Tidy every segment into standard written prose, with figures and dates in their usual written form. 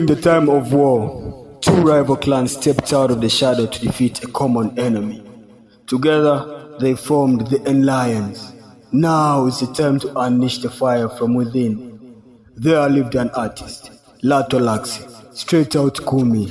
In the time of war, two rival clans stepped out of the shadow to defeat a common enemy. Together, they formed the Alliance. Now is the time to unleash the fire from within. There lived an artist, Lato Laxi, straight out Kumi.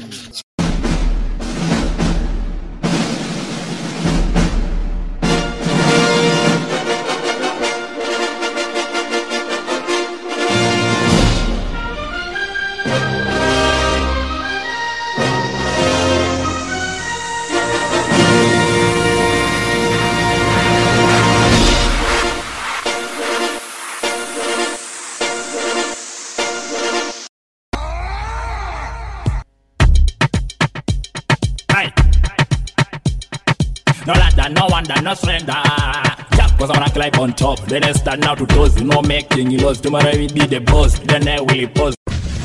No ladder, no wonder, no surrender. Yeah, cause I'm gonna climb on top. Then I start now to toes. No making you lose. Tomorrow we be the boss. Then I will pose.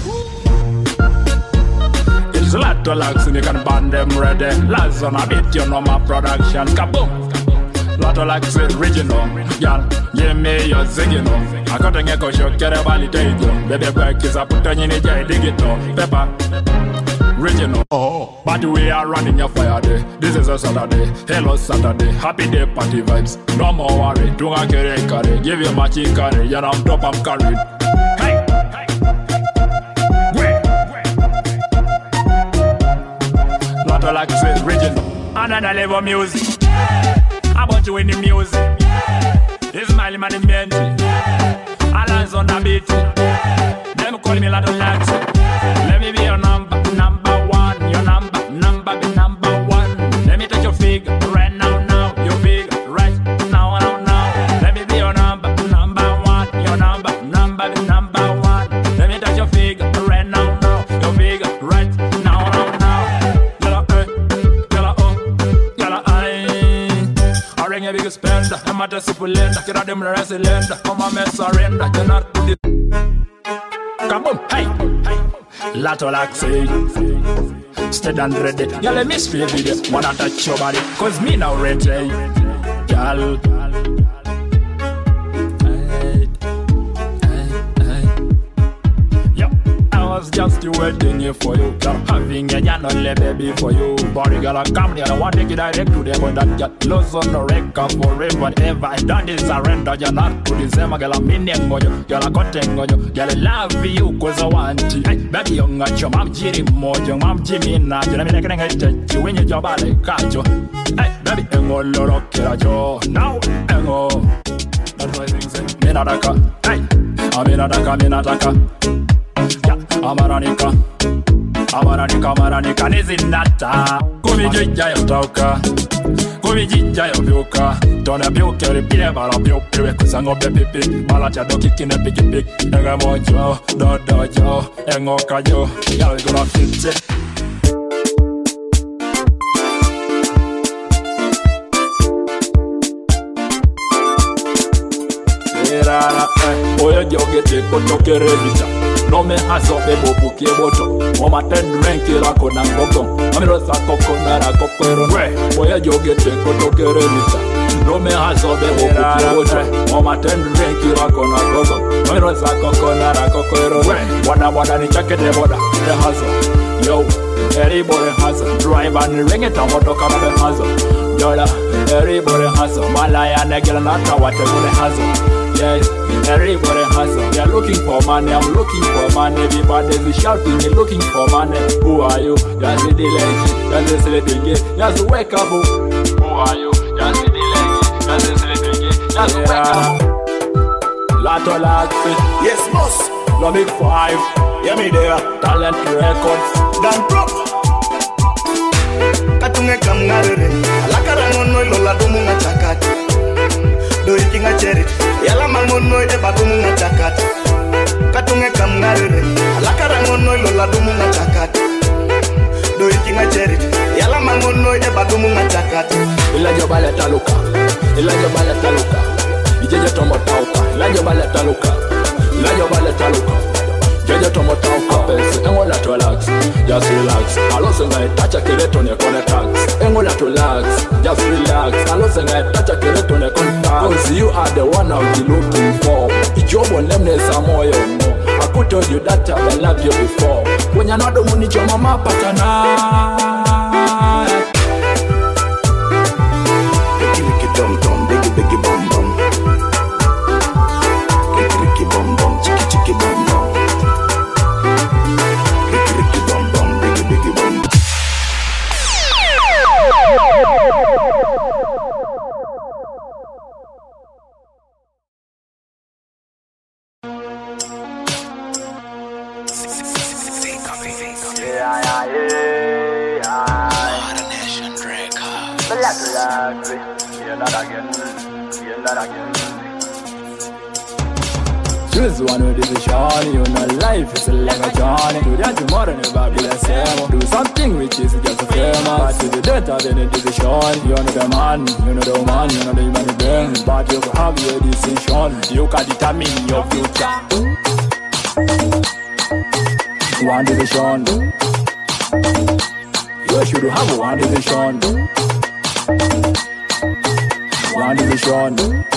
It's a lot to lax and you can ban them ready. Last on a bit, you know my production. Kaboom! Lot of lax original. Y'all, give me your zig, you know. I got a echo show, get a validate. Baby, work is a put on in a jay, dig it, pepper. Original. Oh, but we are running your fire day. This is a Saturday. Hello Saturday. Happy day party vibes. No more worry. Don't carry. Give you my chicken curry. You're on top, I'm carried. Hey, hey. Lot of like say original. Another level music. How about you in the music? It's my man in Benji. Alan's on the beat. Them call me Lot of Lax. Let me be your number one. Your number be number one. Let me touch your figure right now. Your figure right now. Let me be your number one. Your number be number one. Let me touch your figure right now. Your figure right now. Yalla I ring a big spender. I'm at a super lender. Get out them resident. Come on, mess surrender. You're not to the kaboom, hey. Lato Laxi, stead and ready. Y'all let me spray video. Wanna touch your body, cause me now ready. Y'all. Yo, I was just waiting here for you. Girl, having a yan only baby for you. Body girl, I come here, I want to take it direct to them. But that get lost on the record for it. Whatever I done is surrender. You're not to the same, girl, I'm meaning on you. Girl, I cutting on you. Girl, I love you cause I want you. Hey, baby, you got your mom, Jimmy, more, your mom, Jimmy, now. You know me, I can you when your job, I catch you. Hey, baby, I'm all look at you. Now, I'm all. That's why things say, Minataka. Hey, I'm Minataka. Yeah, Amaranika, nizinata. Kumijija yotoka. Kumijija yobyuka. Tona byuke ripie bala byuke kusango bepipi. Malacha doki kine piki. Enge mojo, dodojo, engo kajo. Yalo gonna fit it. Oye jogete kotokere vita. No me haso bebo bukie boto. Mama ten renki lako na ngogong. Amiro sa koko nara kokero. Oye jogete kotokere vita. No me haso bebo bukie boto. Mama ten renki lako na ngogong. Amiro sa koko nara kokero. Wada ni chakete boda. The hustle. Yo, everybody hustle. Drive and ring it on moto kama be hustle. Yola, everybody hustle. Malaya negela nata whatever hustle. Yes, everybody hustle. They're looking for money, I'm looking for money. Everybody's shouting, they're looking for money. Who are you? Just the delay, just the sleeping, just wake up. Who are you? Just the delay, just the sleeping, just wake up. Lato Laxi, yes boss. Lobby 5, yeah me there. Talent Records, Dan Pro. Katunge kamngarere, alakara ngono lola dumu ngachakati. Do ikinga cherry. Yala mangono e badumu na chakati. Katunge kamngarere. Alakara ngono lola dumu na chakati. Do ikinga cherry. Yala mangono e badumu na chakati. Ila jobale taluka. Ila jobale taluka. Ijeje tomotauka. Ila jobale taluka. Ila jobale taluka. Jeje tomotauka. Pense engola to relax. Just relax. Alo senga itacha kireto ne kone tax. Engola to relax. Just relax. Alo senga itacha kireto ne kone tax. Cause you are the one I'll be looking for. Ijobo nemne samoyo mo. who told you that I love you before? When you're not the money, your mama patana. Ricky dum dum, biggie bum bum. Ricky bum bum, chicky bum bum. Ricky bum bum, biggie bum. Choose one with decision, you know life is like a journey. Today tomorrow never be the same. Do something which is just famous. But to the death of any decision, you know the man, you know the woman, you know the human being. But you have your decision, you can determine your future. One decision, you should have one decision. One decision,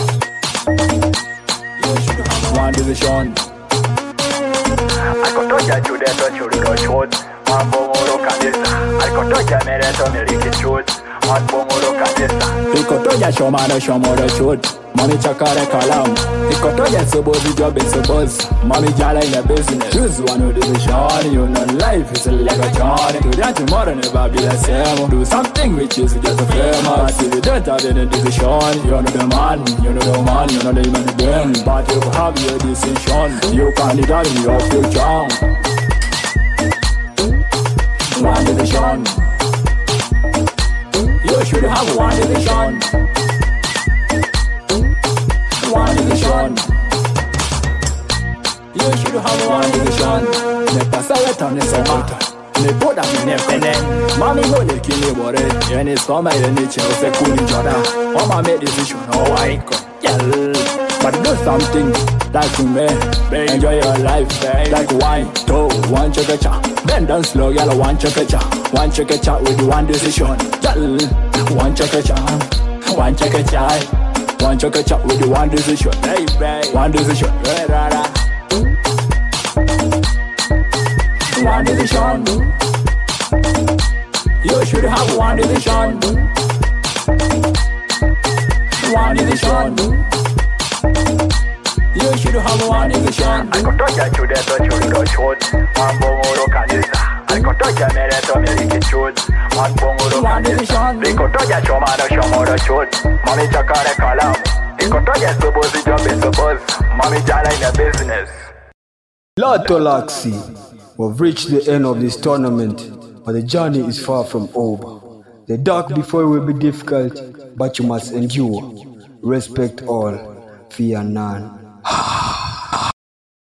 you should have one decision. Alikotoja chude to chudo chod, mabomoro kabisa. Alikotoja mereto miliki chod, mabomoro kabisa. Alikotoja shomano shomoro chod, mami chakare kalamu. Alikotoja sobozi job is sobozi, mami jala in the business. Choose one with decision, you know life is like a journey. Today tomorrow never be the same. Do something which is just famous. But if you don't have any decision, you know the man, you know the woman, you know the human being. But you have your decision, you can determine your future. One decision, you should have one decision. One decision, you should have one decision. Ne pasa weta ne somata, ne boda ne pene. Mami go le kini bore, yeni soma yeni chelse kuni joda. Mama make decision, oh I go, yeah. But do something like you may enjoy your life, like wine, two, one cha. Bend down slow, yellow one cha. One cha with one decision, one cha. One cha. One cha with the one decision, hey babe. One decision, one decision. You should have one decision. One decision. You should have one decision. Alikotoja chude to chudo chod, mabomoro kabisa. Alikotoja mereto miliki chod, mabomoro kabisa. Alikotoja shomano chod, mami chakare kalamu. Alikotoja sobozi job is sobozi, mami jala in the business. Lotto Laxi, we've reached the end of this tournament, but the journey is far from over. The dark before will be difficult, but you must endure. Respect all, fear none.